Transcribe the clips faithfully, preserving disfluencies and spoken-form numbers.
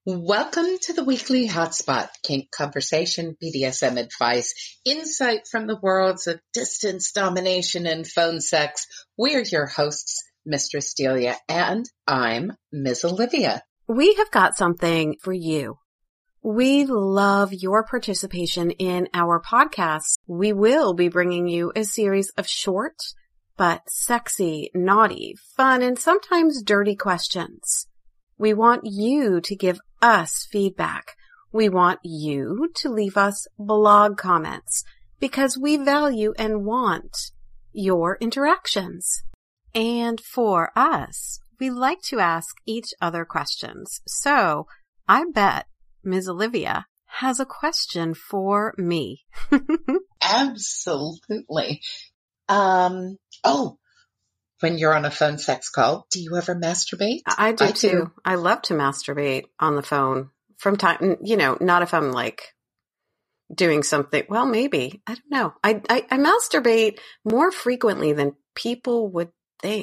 Welcome to the Weekly Hotspot, kink conversation, B D S M advice, insight from the worlds of distance, domination, and phone sex. We're your hosts, Mistress Delia, and I'm Miz Olivia. We have got something for you. We love your participation in our podcast. We will be bringing you a series of short, but sexy, naughty, fun, and sometimes dirty questions. We want you to give us feedback. We want you to leave us blog comments because we value and want your interactions. And for us, we like to ask each other questions. So I bet Miz Olivia has a question for me. Absolutely. Um, oh, when you're on a phone sex call, do you ever masturbate? I do I too. Do. I love to masturbate on the phone from time, you know, not if I'm like doing something. Well, maybe. I don't know. I, I, I masturbate more frequently than people would think.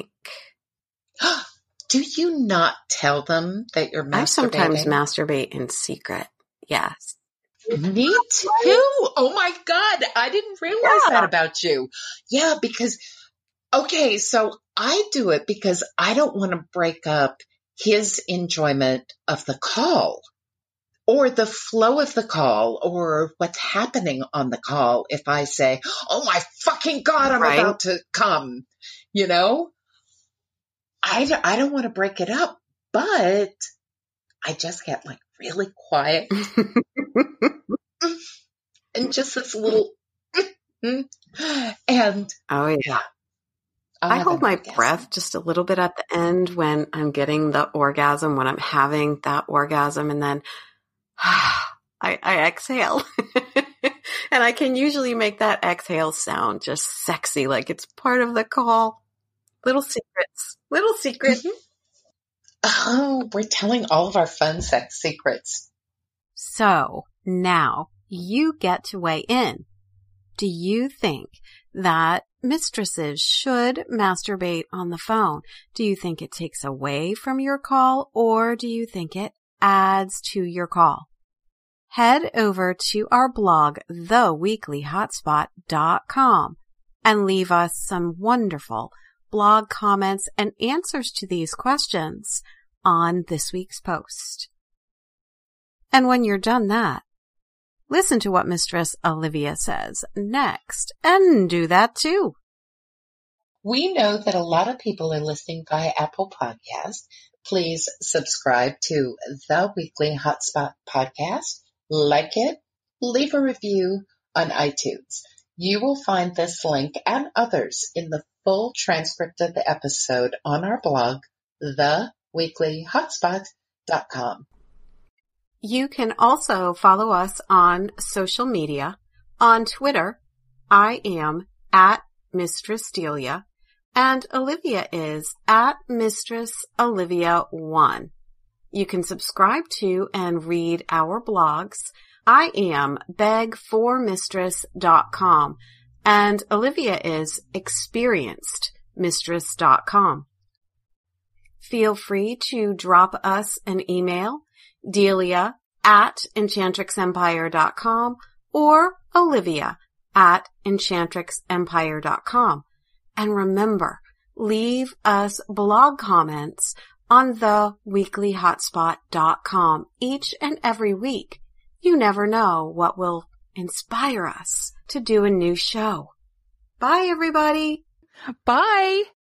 Do you not tell them that you're masturbating? I sometimes masturbate in secret. Yes. Me too. Oh my God. I didn't realize yeah. that about you. Yeah, because, okay, so I do it because I don't want to break up his enjoyment of the call or the flow of the call or what's happening on the call. If I say, oh my fucking God, I'm right. about to come, you know, I, I don't want to break it up, but I just get like really quiet and just this little, and oh yeah. yeah. I hold my orgasm. breath just a little bit at the end when I'm getting the orgasm, when I'm having that orgasm, and then I, I exhale. And I can usually make that exhale sound just sexy, like it's part of the call. Little secrets. Little secrets. Mm-hmm. Oh, we're telling all of our fun sex secrets. So now you get to weigh in. Do you think that mistresses should masturbate on the phone? Do you think it takes away from your call, or do you think it adds to your call? Head over to our blog, the weekly hotspot dot com, and leave us some wonderful blog comments and answers to these questions on this week's post. And when you're done that, listen to what Mistress Olivia says next, and do that too. We know that a lot of people are listening via Apple Podcasts. Please subscribe to the Weekly Hotspot Podcast, like it, leave a review on iTunes. You will find this link and others in the full transcript of the episode on our blog, the weekly hotspot dot com. You can also follow us on social media. On Twitter, I am at Mistress Delia, and Olivia is at Mistress Olivia one. You can subscribe to and read our blogs. I am beg for mistress dot com, and Olivia is experienced mistress dot com. Feel free to drop us an email, Delia at enchantrix empire dot com or Olivia at enchantrix empire dot com. And remember, leave us blog comments on the weekly hotspot dot com each and every week. You never know what will inspire us to do a new show. Bye, everybody. Bye.